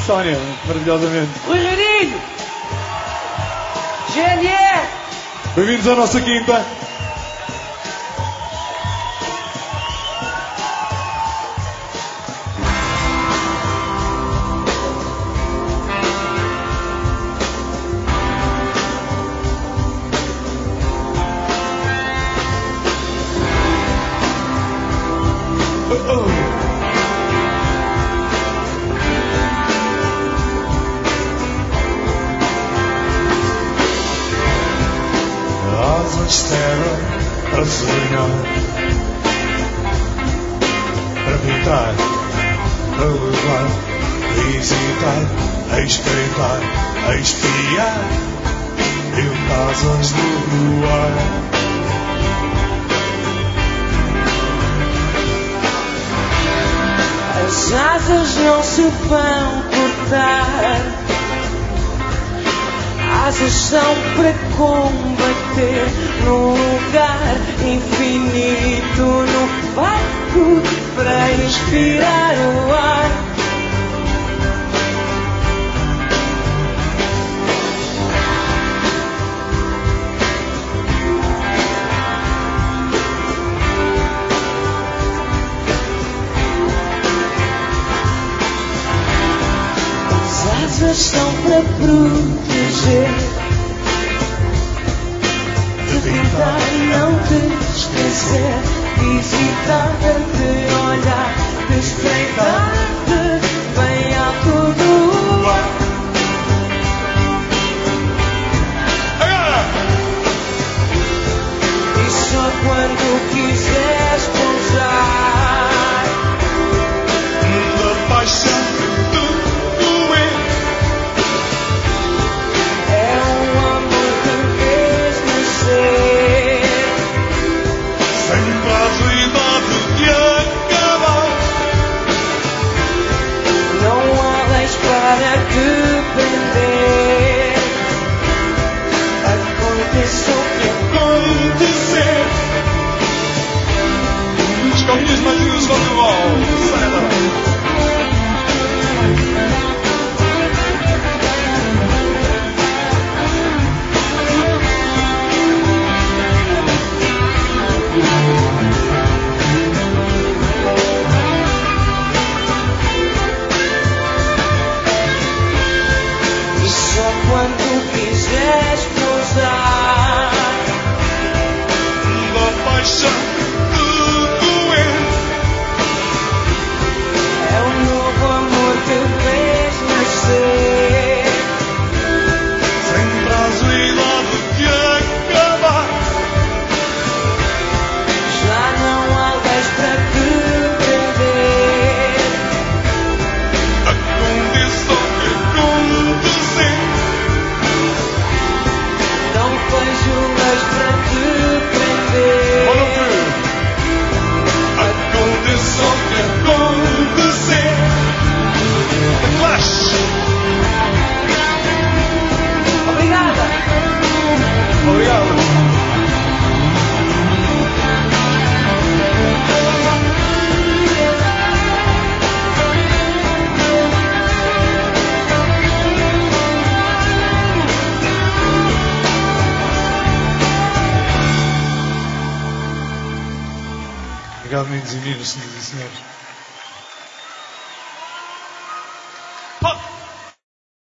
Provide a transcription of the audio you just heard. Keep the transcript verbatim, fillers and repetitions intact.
Sónia, maravilhosamente. Rui Reininho! G N R! Bem-vindos à nossa quinta. Para sonhar, para pintar, para levar, a visitar, a espreitar, a espiar, mil casas no ar. As asas não se vão cortar, asas são para combater num lugar infinito, no barco para inspirar o ar. As asas são para proteger, de pintar e não de esquecer, visitar, de olhar, de espreitar, de bem alto do ar. E só quando quiseres pousar Da paixão que tudo é. é um amor que vês nascer, Sem prazo e idade de acabar. não há leis para te prender, aconteça o que Acontecer. Os caminhos mais lindos vão de volta. e só quando quiseres pousar Da paixão que tudo é. é um novo amor que vês nascer, Sem prazo e idade de acabar. já não há leis para te prender, Aconteça o que acontecer. não vejo leis para te prender. Olha o que aconteça o que acontecer. The Clash. Obrigada! Obrigado. Obrigado, meninos e meninas, senhoras e senhores.